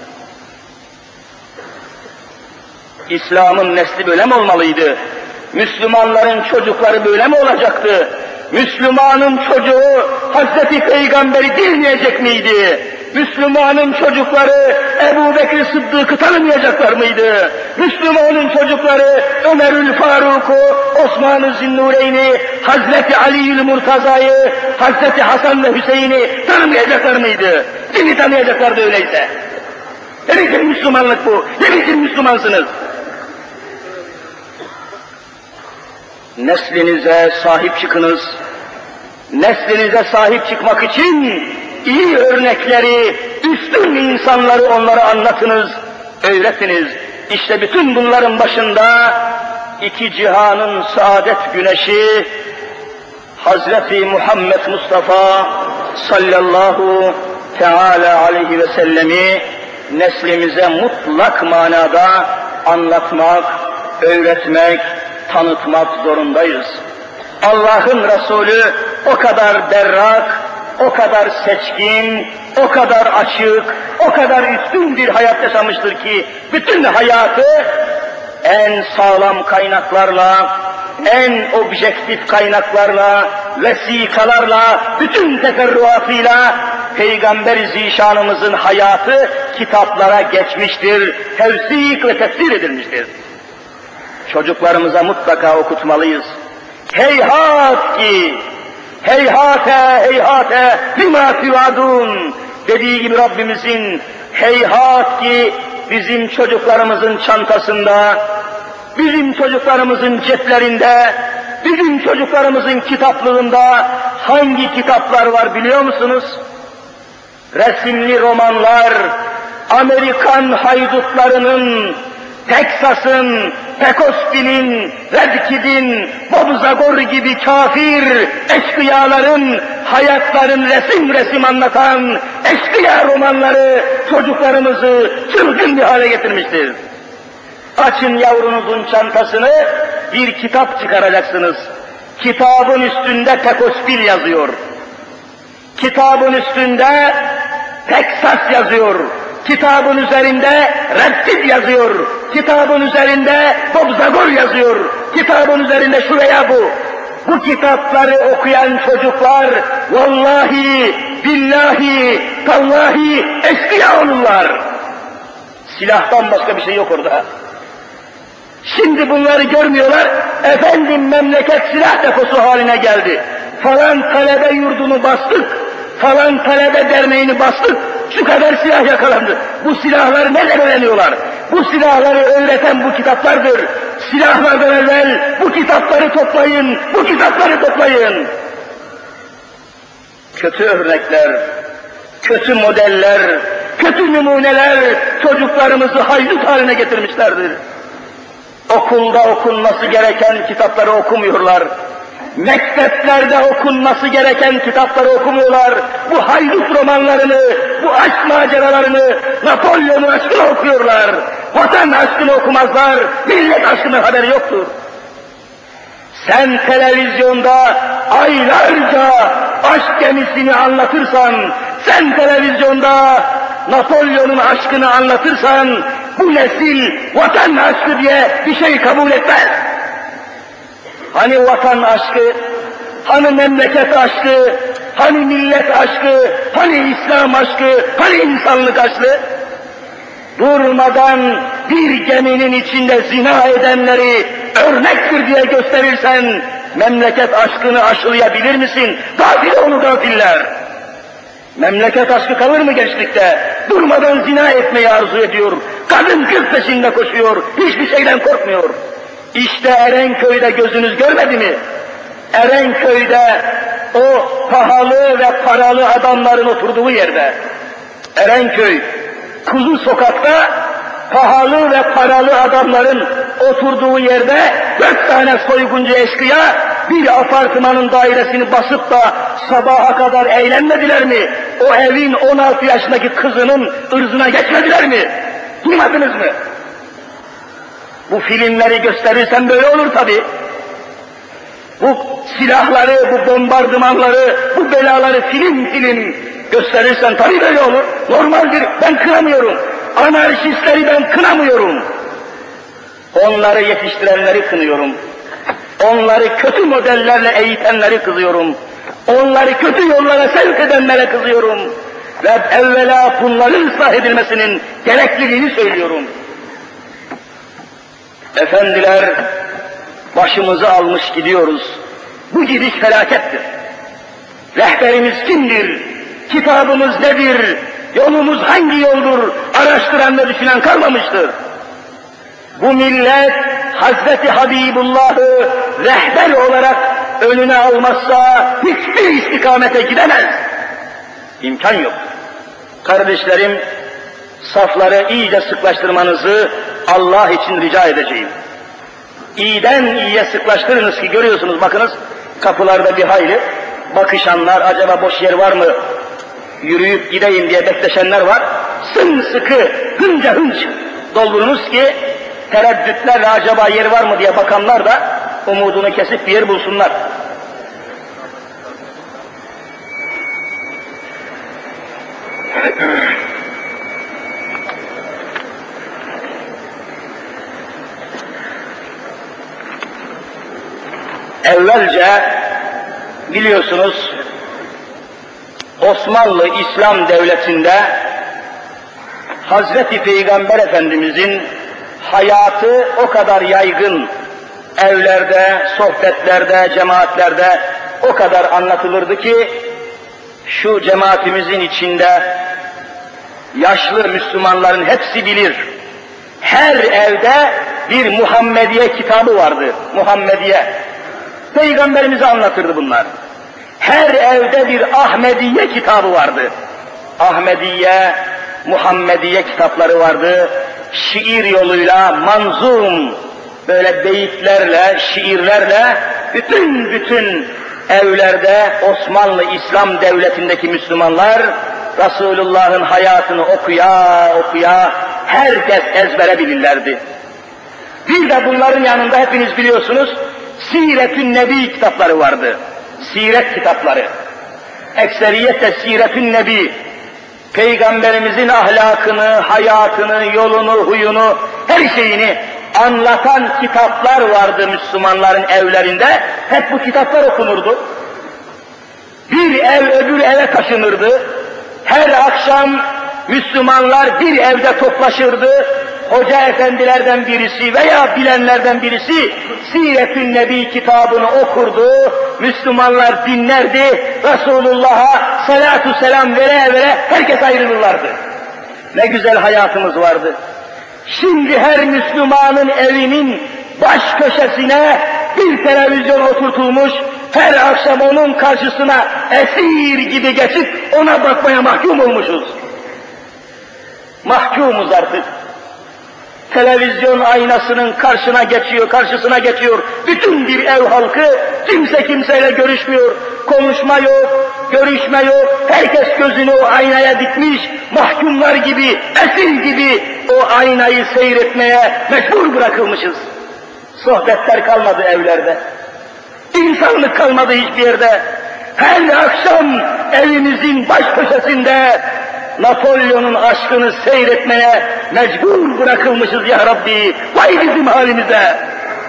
İslam'ın nesli böyle mi olmalıydı? Müslümanların çocukları böyle mi olacaktı? Müslümanın çocuğu Hazreti Peygamber'i dinleyecek miydi? Müslümanın çocukları Ebu Bekir Sıddık'ı tanımayacaklar mıydı? Müslümanın çocukları Ömerül Faruk'u, Osman-ı Zinnureyn'i, Hazreti Ali'ül Murtaza'yı, Hazreti Hasan ve Hüseyin'i tanımayacaklar mıydı? Kimi tanıyacaklardı öyleyse? Ne biçim Müslümanlık bu? Ne biçim Müslümansınız? Neslinize sahip çıkınız. Neslinize sahip çıkmak için iyi örnekleri, üstün insanları onlara anlatınız, öğretiniz. İşte bütün bunların başında iki cihanın saadet güneşi Hazreti Muhammed Mustafa sallallahu teala aleyhi ve sellemi neslimize mutlak manada anlatmak, öğretmek, tanıtmak zorundayız. Allah'ın Resulü o kadar berrak, o kadar seçkin, o kadar açık, o kadar üstün bir hayat yaşamıştır ki bütün hayatı en sağlam kaynaklarla, en objektif kaynaklarla, vesikalarla, bütün teferruatıyla Peygamber-i Zişanımızın hayatı kitaplara geçmiştir, tevsik ve tefsir edilmiştir. Çocuklarımıza mutlaka okutmalıyız. Heyhat ki, heyhate, heyhate, lima tuvadun dediği gibi Rabbimizin heyhat ki bizim çocuklarımızın çantasında, bizim çocuklarımızın ceplerinde, bizim çocuklarımızın kitaplığında hangi kitaplar var biliyor musunuz? Resimli romanlar, Amerikan haydutlarının, Teksas'ın, Pekoskin'in, Red Kid'in, Bob Zagor gibi kafir eşkıyaların hayatlarını resim resim anlatan eşkıya romanları çocuklarımızı çılgın bir hale getirmiştir. Açın yavrunuzun çantasını, bir kitap çıkaracaksınız. Kitabın üstünde Pekospil yazıyor. Kitabın üstünde Teksas yazıyor. Kitabın üzerinde Red Kid yazıyor. Kitabın üzerinde Bob Zagor yazıyor. Kitabın üzerinde şu veya bu. Bu kitapları okuyan çocuklar vallahi, billahi, tallahi eşkıya olurlar. Silahtan başka bir şey yok orada. Şimdi bunları görmüyorlar. Efendim memleket silah deposu haline geldi. Falan talebe yurdunu bastık. Falan talebe derneğini bastık. Şu kadar silah yakalandı. Bu silahları nereden öğreniyorlar? Bu silahları öğreten bu kitaplardır. Silahlardan evvel bu kitapları toplayın, bu kitapları toplayın. Kötü örnekler, kötü modeller, kötü numuneler çocuklarımızı haydut haline getirmişlerdir. Okulda okunması gereken kitapları okumuyorlar. Mekteplerde okunması gereken kitapları okumuyorlar. Bu haydut romanlarını, bu aşk maceralarını, Napolyon'un aşkını okuyorlar. Vatan aşkını okumazlar, millet aşkının haberi yoktur. Sen televizyonda aylarca aşk gemisini anlatırsan, sen televizyonda Napolyon'un aşkını anlatırsan, bu nesil vatan aşkı diye bir şey kabul etmez. Hani vatan aşkı, hani memleket aşkı, hani millet aşkı, hani İslam aşkı, hani insanlık aşkı? Durmadan bir geminin içinde zina edenleri örnektir diye gösterirsen, memleket aşkını aşılayabilir misin? Gafil onu gafiller. Memleket aşkı kalır mı gençlikte? Durmadan zina etmeyi arzu ediyor. Kadın kız peşinde koşuyor, hiçbir şeyden korkmuyor. İşte Erenköy'de gözünüz görmedi mi? Erenköy'de o pahalı ve paralı adamların oturduğu yerde. Erenköy, Kuzu Sokak'ta pahalı ve paralı adamların oturduğu yerde 4 tane soyguncu eşkıya bir apartmanın dairesini basıp da sabaha kadar eğlenmediler mi? O evin 16 yaşındaki kızının ırzına geçmediler mi? Duymadınız mı? Bu filmleri gösterirsen böyle olur tabii. Bu silahları, bu bombardımanları, bu belaları film gösterirsen tabii böyle olur. Normaldir, ben kınamıyorum. Anarşistleri ben kınamıyorum. Onları yetiştirenleri kınıyorum. Onları kötü modellerle eğitenleri kızıyorum. Onları kötü yollara sevk edenlere kızıyorum. Ve evvela bunların ıslah edilmesinin gerekliliğini söylüyorum. Efendiler, başımızı almış gidiyoruz. Bu gidiş felakettir. Rehberimiz kimdir? Kitabımız nedir? Yolumuz hangi yoldur? Araştıran ve düşünen kalmamıştır. Bu millet Hazreti Habibullah'ı rehber olarak önüne almazsa hiçbir istikamete gidemez. İmkan yok. Kardeşlerim, safları iyice sıklaştırmanızı Allah için rica edeceğim. İyiden iyiye sıklaştırınız ki görüyorsunuz, bakınız kapılarda bir hayli bakışanlar, acaba boş yer var mı, yürüyüp gideyim diye bekleşenler var. Sımsıkı, hınca hınç doldurunuz ki tereddütlerle acaba yer var mı diye bakanlar da umudunu kesip bir yer bulsunlar. Evvelce biliyorsunuz Osmanlı İslam Devleti'nde Hazreti Peygamber Efendimizin hayatı o kadar yaygın, evlerde, sohbetlerde, cemaatlerde o kadar anlatılırdı ki şu cemaatimizin içinde yaşlı Müslümanların hepsi bilir. Her evde bir Muhammediye kitabı vardı. Muhammediye. Peygamberimize anlatırdı bunlar. Her evde bir Ahmediye kitabı vardı. Ahmediye, Muhammediye kitapları vardı. Şiir yoluyla, manzum, böyle beyitlerle, şiirlerle bütün evlerde Osmanlı İslam Devleti'ndeki Müslümanlar Resulullah'ın hayatını okuya herkes ezbere bilirlerdi. Bir de bunların yanında hepiniz biliyorsunuz Siretün Nebi kitapları vardı. Siret kitapları. Ekseriyetle Siretün Nebi. Peygamberimizin ahlakını, hayatını, yolunu, huyunu, her şeyini anlatan kitaplar vardı Müslümanların evlerinde. Hep bu kitaplar okunurdu. Bir ev öbür eve taşınırdı. Her akşam Müslümanlar bir evde toplaşırdı. Hoca efendilerden birisi veya bilenlerden birisi Siretün Nebi kitabını okurdu. Müslümanlar dinlerdi. Resulullah'a salatu selam vere herkes ayrılırlardı. Ne güzel hayatımız vardı. Şimdi her Müslümanın evinin baş köşesine bir televizyon oturtulmuş, her akşam onun karşısına esir gibi geçip ona bakmaya mahkum olmuşuz. Mahkumuz artık. Televizyon aynasının karşısına geçiyor. Bütün bir ev halkı, kimse kimseyle görüşmüyor, konuşma yok, görüşme yok. Herkes gözünü o aynaya dikmiş, mahkumlar gibi, esir gibi o aynayı seyretmeye mecbur bırakılmışız. Sohbetler kalmadı evlerde. İnsanlık kalmadı hiçbir yerde. Her akşam evimizin baş köşesinde Napolyon'un aşkını seyretmeye mecbur bırakılmışız ya Rabbi. Vay bizim halimize!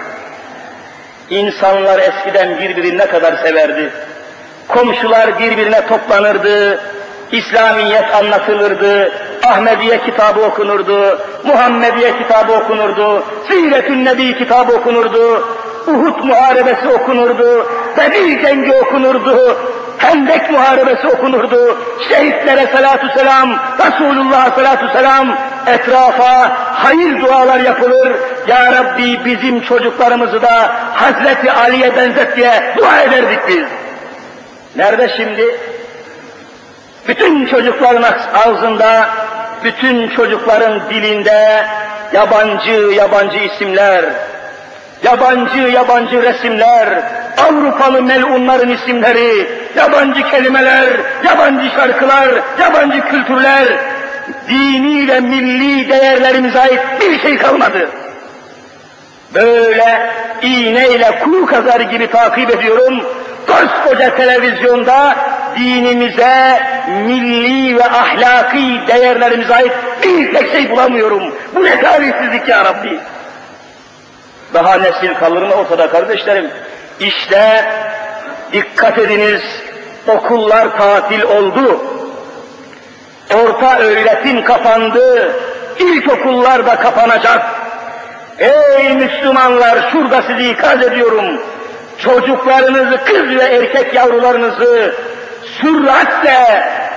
İnsanlar eskiden birbirini ne kadar severdi. Komşular birbirine toplanırdı. İslamiyet anlatılırdı. Ahmediye kitabı okunurdu. Muhammediye kitabı okunurdu. Siretün Nebi kitabı okunurdu. Uhud muharebesi okunurdu. Bedir cengi okunurdu. Hendek muharebesi okunurdu. Şehitlere salatu selam, Resulullah'a salatu selam, etrafa hayır dualar yapılır. Ya Rabbi bizim çocuklarımızı da Hazreti Ali'ye benzet diye dua ederdik biz. Nerede şimdi? Bütün çocukların ağzında, bütün çocukların dilinde yabancı isimler, yabancı resimler, Avrupalı melunların isimleri, yabancı kelimeler, yabancı şarkılar, yabancı kültürler, dini ve milli değerlerimize ait bir şey kalmadı. Böyle iğneyle kuğu kazar gibi takip ediyorum, koskoca televizyonda dinimize, milli ve ahlaki değerlerimize ait bir tek şey bulamıyorum. Bu ne talihsizlik ya Rabbi! Daha nesil kalır mı ortada kardeşlerim? İşte dikkat ediniz, okullar tatil oldu. Orta öğretim kapandı, ilkokullar da kapanacak. Ey Müslümanlar, şurada sizi ikaz ediyorum. Çocuklarınızı, kız ve erkek yavrularınızı süratle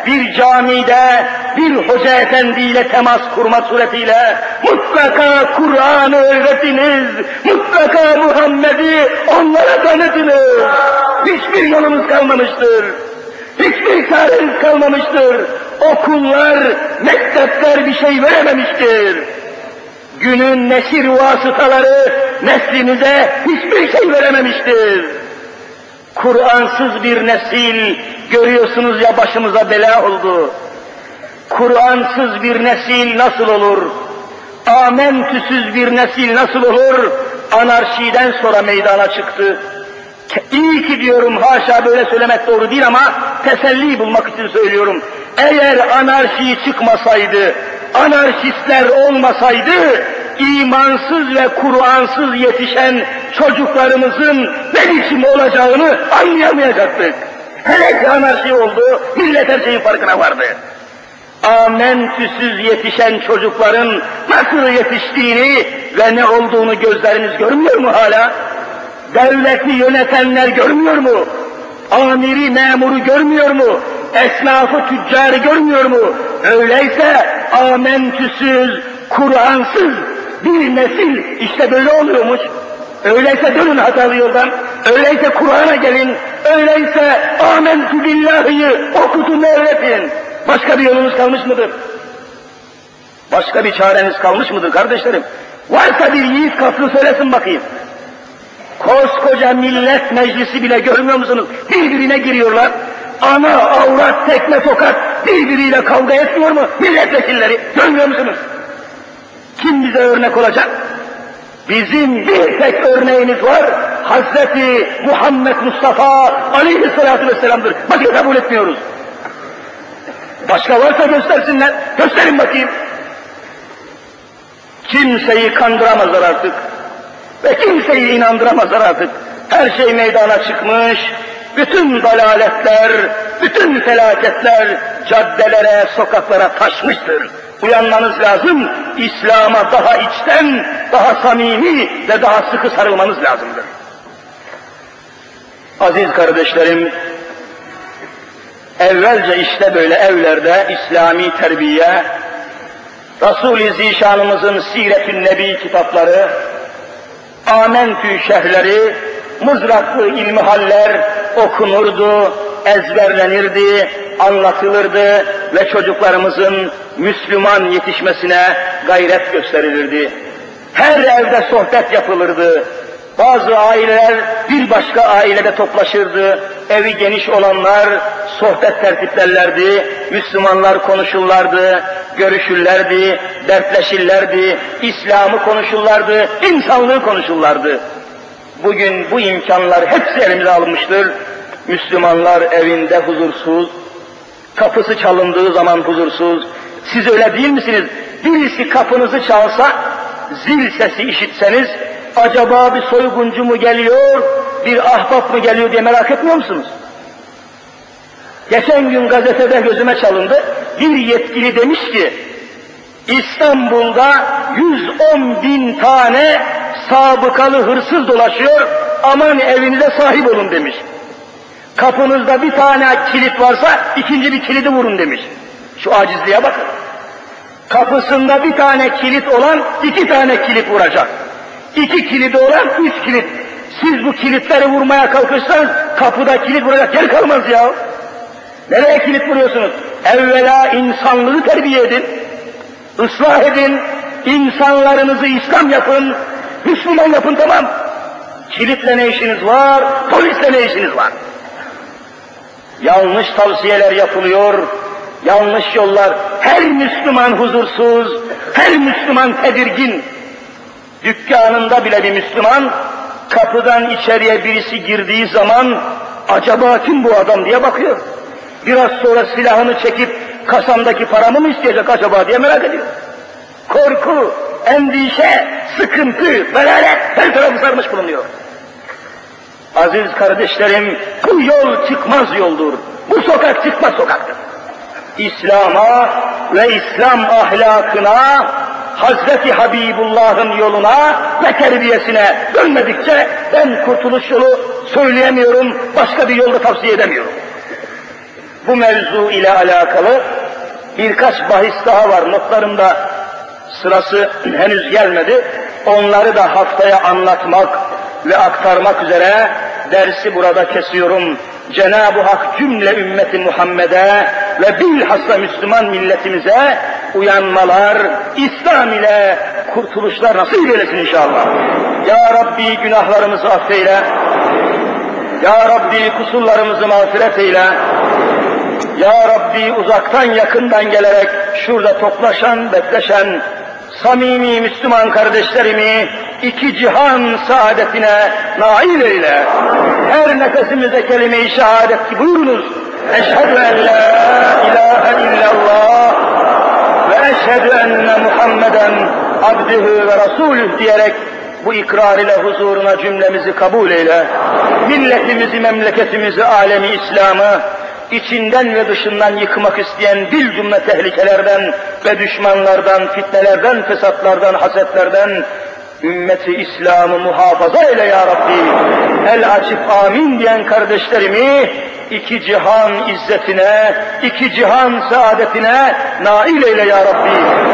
bir camide bir hoca efendiyle temas kurma suretiyle mutlaka Kur'an'ı öğretiniz, mutlaka Muhammed'i onlara tanıtınız. Hiçbir yolumuz kalmamıştır. Hiçbir çareniz kalmamıştır. Okullar, mektepler bir şey verememiştir. Günün neşir vasıtaları neslimize hiçbir şey verememiştir. Kur'ansız bir nesil görüyorsunuz ya başımıza bela oldu. Kur'ansız bir nesil nasıl olur? Amentüsüz bir nesil nasıl olur? Anarşiden sonra meydana çıktı. İyi ki diyorum, haşa böyle söylemek doğru değil ama teselli bulmak için söylüyorum. Eğer anarşi çıkmasaydı, anarşistler olmasaydı, imansız ve Kur'ansız yetişen çocuklarımızın ne biçim olacağını anlayamayacaktık. Hele ki anarşi oldu, millet her şeyin farkına vardı. Amentüsüz yetişen çocukların nasıl yetiştiğini ve ne olduğunu gözleriniz görmüyor mu hala? Devleti yönetenler görmüyor mu? Amiri memuru görmüyor mu? Esnafı tüccarı görmüyor mu? Öyleyse amentüsüz, Kur'ansız bir nesil işte böyle oluyormuş. Öyleyse dönün hatalı yoldan, öyleyse Kur'an'a gelin, öyleyse amentü billahi'yi okutun, öğretin. Başka bir yolunuz kalmış mıdır? Başka bir çareniz kalmış mıdır kardeşlerim? Varsa bir yiğit kalksın söylesin bakayım. Koskoca millet meclisi bile görmüyor musunuz? Birbirine giriyorlar. Ana, avrat, tekme, tokat birbiriyle kavga etmiyor mu milletvekilleri? Görmüyor musunuz? Kim bize örnek olacak? Bizim bir tek örneğimiz var. Hazreti Muhammed Mustafa aleyhissalatu vesselam'dır. Başka kabul etmiyoruz. Başka varsa göstersinler. Gösterin bakayım. Kimseyi kandıramazlar artık. Ve kimseyi inandıramazlar artık. Her şey meydana çıkmış. Bütün dalaletler, bütün felaketler caddelere, sokaklara taşmıştır. Uyanmanız lazım. İslam'a daha içten, daha samimi ve daha sıkı sarılmanız lazımdır. Aziz kardeşlerim, evvelce işte böyle evlerde İslami terbiye, Resul-i Zişanımızın Siret-ü Nebi kitapları, Amentü şerhleri, mızraklı ilmihaller okunurdu, ezberlenirdi, anlatılırdı ve çocuklarımızın Müslüman yetişmesine gayret gösterilirdi. Her evde sohbet yapılırdı. Bazı aileler bir başka ailede toplaşırdı. Evi geniş olanlar sohbet tertiplerlerdi. Müslümanlar konuşurlardı, görüşürlerdi, dertleşirlerdi, İslam'ı konuşurlardı, insanlığı konuşurlardı. Bugün bu imkanlar hepsi elimize alınmıştır. Müslümanlar evinde huzursuz, kapısı çalındığı zaman huzursuz. Siz öyle değil misiniz? Birisi kapınızı çalsa, zil sesi işitseniz, acaba bir soyguncu mu geliyor, bir ahbap mı geliyor diye merak etmiyor musunuz? Geçen gün gazetede gözüme çalındı, bir yetkili demiş ki, İstanbul'da 110.000 tane sabıkalı hırsız dolaşıyor, aman evinize sahip olun demiş. Kapınızda bir tane kilit varsa ikinci bir kilidi vurun demiş. Şu acizliğe bakın. Kapısında bir tane kilit olan 2 tane kilit vuracak. 2 kilidi olan 3 kilit. Siz bu kilitleri vurmaya kalkırsanız kapıda kilit vuracak yer kalmaz ya. Nereye kilit vuruyorsunuz? Evvela insanlığı terbiye edin. Islah edin. İnsanlarınızı İslam yapın. Müslüman yapın, tamam. Kilitle ne işiniz var? Polisle ne işiniz var? Yanlış tavsiyeler yapılıyor. Yanlış yollar. Her Müslüman huzursuz. Her Müslüman tedirgin. Dükkanında bile bir Müslüman kapıdan içeriye birisi girdiği zaman acaba kim bu adam diye bakıyor. Biraz sonra silahını çekip kasamdaki paramı mı isteyecek acaba diye merak ediyor. Korku, endişe, sıkıntı, belalet her tarafı sarmış bulunuyor. Aziz kardeşlerim, bu yol çıkmaz yoldur. Bu sokak çıkmaz sokaktır. İslam'a ve İslam ahlakına, Hazreti Habibullah'ın yoluna ve terbiyesine dönmedikçe ben kurtuluş yolu söyleyemiyorum, başka bir yolda tavsiye edemiyorum. bu mevzu ile alakalı birkaç bahis daha var. Notlarımda sırası henüz gelmedi. Onları da haftaya anlatmak ve aktarmak üzere dersi burada kesiyorum. Cenab-ı Hak cümle ümmeti Muhammed'e ve bilhassa Müslüman milletimize uyanmalar, İslam ile kurtuluşlar nasip eylesin inşallah. Ya Rabbi günahlarımızı affeyle. Ya Rabbi kusurlarımızı mağfiret eyle. Ya Rabbi uzaktan yakından gelerek şurada toplaşan, bekleşen samimi Müslüman kardeşlerimi iki cihan saadetine nail eyle. Her nefesimizde kelime-i şehadet buyurunuz. Eşhedü en la ilahe illallah ve eşhedü enne Muhammeden abdühü ve rasulüh diyerek bu ikrar ile huzuruna cümlemizi kabul eyle. Milletimizi, memleketimizi, alemi İslam'ı içinden ve dışından yıkmak isteyen bir cümle tehlikelerden ve düşmanlardan, fitnelerden, fesatlardan, hasetlerden ümmeti İslam'ı muhafaza eyle ya Rabbi. El açıp amin diyen kardeşlerimi iki cihan izzetine, iki cihan saadetine nail eyle ya Rabbi.